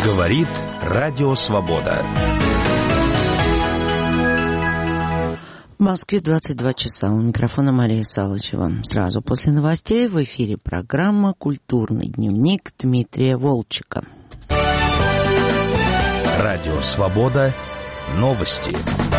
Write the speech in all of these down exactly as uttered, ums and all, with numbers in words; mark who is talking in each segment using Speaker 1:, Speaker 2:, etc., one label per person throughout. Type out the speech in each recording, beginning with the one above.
Speaker 1: Говорит Радио Свобода.
Speaker 2: В Москве двадцать два часа. У микрофона Мария Салычева. Сразу после новостей в эфире программа «Культурный дневник» Дмитрия Волчика.
Speaker 1: Радио Свобода. Новости.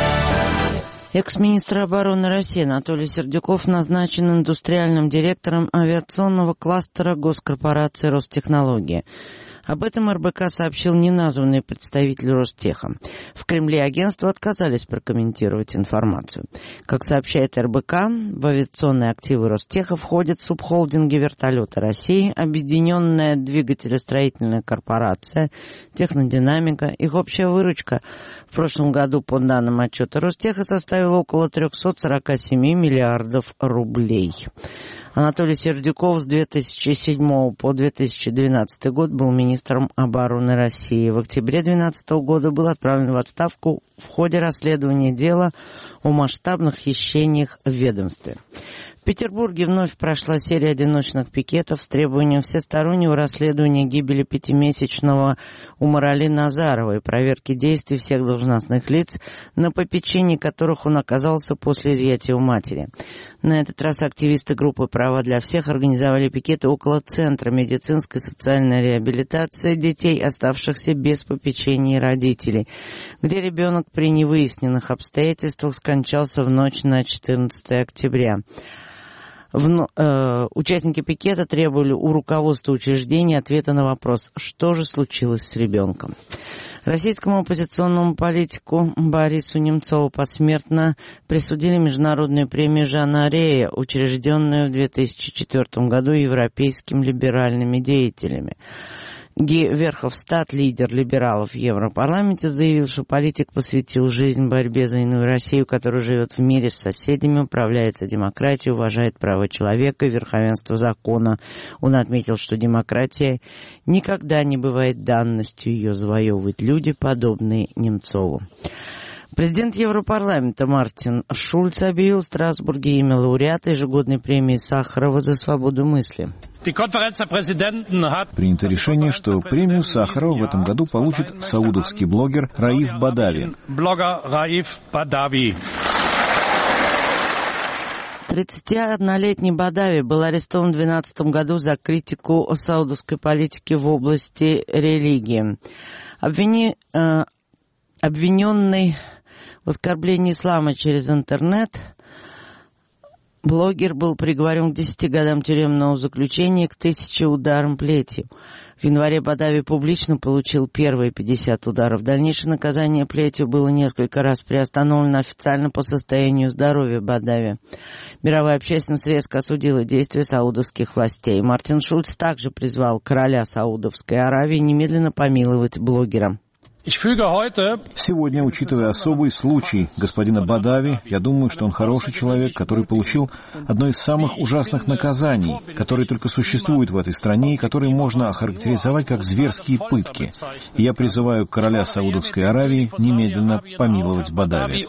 Speaker 2: Экс-министр обороны России Анатолий Сердюков назначен индустриальным директором авиационного кластера госкорпорации «Ростехнология». Об этом эр бэ ка сообщил неназванный представитель Ростеха. В Кремле агентства отказались прокомментировать информацию. Как сообщает эр бэ ка, в авиационные активы Ростеха входят субхолдинги «Вертолеты России», Объединенная двигателестроительная корпорация, Технодинамика. Их общая выручка в прошлом году, по данным отчета Ростеха, составила около триста сорок семь миллиардов рублей. Анатолий Сердюков с две тысячи седьмого по две тысячи двенадцатый год был министром обороны России. В октябре две тысячи двенадцатого года был отправлен в отставку в ходе расследования дела о масштабных хищениях в ведомстве. В Петербурге вновь прошла серия одиночных пикетов с требованием всестороннего расследования гибели пятимесячного Умарали Назарова и проверки действий всех должностных лиц, на попечении которых он оказался после изъятия у матери. На этот раз активисты группы «Права для всех» организовали пикеты около Центра медицинской и социальной реабилитации детей, оставшихся без попечения родителей, где ребенок при невыясненных обстоятельствах скончался в ночь на четырнадцатое октября. В, э, участники пикета требовали у руководства учреждения ответа на вопрос, что же случилось с ребенком. Российскому оппозиционному политику Борису Немцову посмертно присудили международную премию Жана Арея, учрежденную в две тысячи четвёртом году европейскими либеральными деятелями. Ги Верховстад, лидер либералов в Европарламенте, заявил, что политик посвятил жизнь борьбе за иную Россию, которая живет в мире с соседями, управляется демократией, уважает права человека и верховенство закона. Он отметил, что демократия никогда не бывает данностью, ее завоевывают люди, подобные Немцову. Президент Европарламента Мартин Шульц объявил в Страсбурге имя лауреата ежегодной премии Сахарова за свободу мысли.
Speaker 3: Принято решение, что премию Сахарова в этом году получит саудовский блогер Раиф Бадави.
Speaker 2: тридцатиоднолетний Бадави был арестован в две тысячи двенадцатом году за критику саудовской политики в области религии. Обвини, э, обвиненный в оскорблении ислама через интернет, блогер был приговорен к десяти годам тюремного заключения, к тысяче ударам плетью. В январе Бадави публично получил первые пятьдесят ударов. Дальнейшее наказание плетью было несколько раз приостановлено официально по состоянию здоровья Бадави. Мировая общественность резко осудила действия саудовских властей. Мартин Шульц также призвал короля Саудовской Аравии немедленно помиловать блогера.
Speaker 3: Сегодня, учитывая особый случай господина Бадави, я думаю, что он хороший человек, который получил одно из самых ужасных наказаний, которые только существуют в этой стране и которые можно охарактеризовать как зверские пытки. И я призываю короля Саудовской Аравии немедленно помиловать Бадави.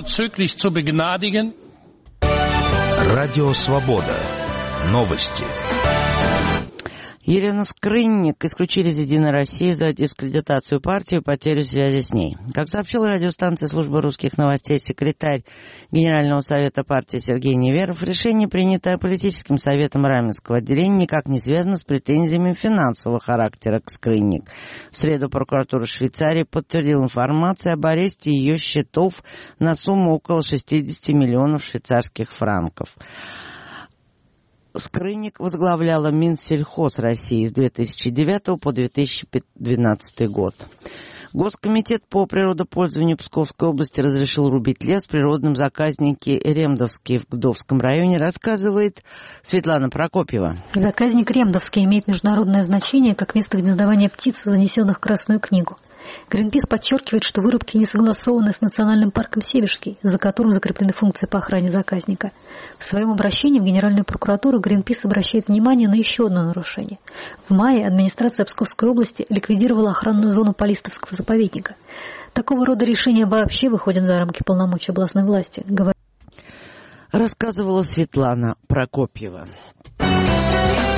Speaker 1: Радио Свобода. Новости.
Speaker 2: Елену Скрынник исключили из «Единой России» за дискредитацию партии и потерю связи с ней. Как сообщила радиостанция службы русских новостей секретарь Генерального совета партии Сергей Неверов, решение, принятое политическим советом Раменского отделения, никак не связано с претензиями финансового характера к Скрынник. В среду прокуратура Швейцарии подтвердила информацию об аресте ее счетов на сумму около шестьдесят миллионов швейцарских франков. Скрынник возглавляла Минсельхоз России с две тысячи девятого по две тысячи двенадцатый год. Госкомитет по природопользованию Псковской области разрешил рубить лес в природном заказнике Ремдовский в Гдовском районе, рассказывает Светлана Прокопьева.
Speaker 4: Заказник Ремдовский имеет международное значение как место гнездования птиц, занесенных в Красную книгу. Гринпис подчеркивает, что вырубки не согласованы с Национальным парком Северский, за которым закреплены функции по охране заказника. В своем обращении в Генеральную прокуратуру Гринпис обращает внимание на еще одно нарушение. В мае администрация Псковской области ликвидировала охранную зону Полистовского заповедника. Такого рода решения вообще выходят за рамки полномочий областной власти, говорит...
Speaker 2: Рассказывала Светлана Прокопьева.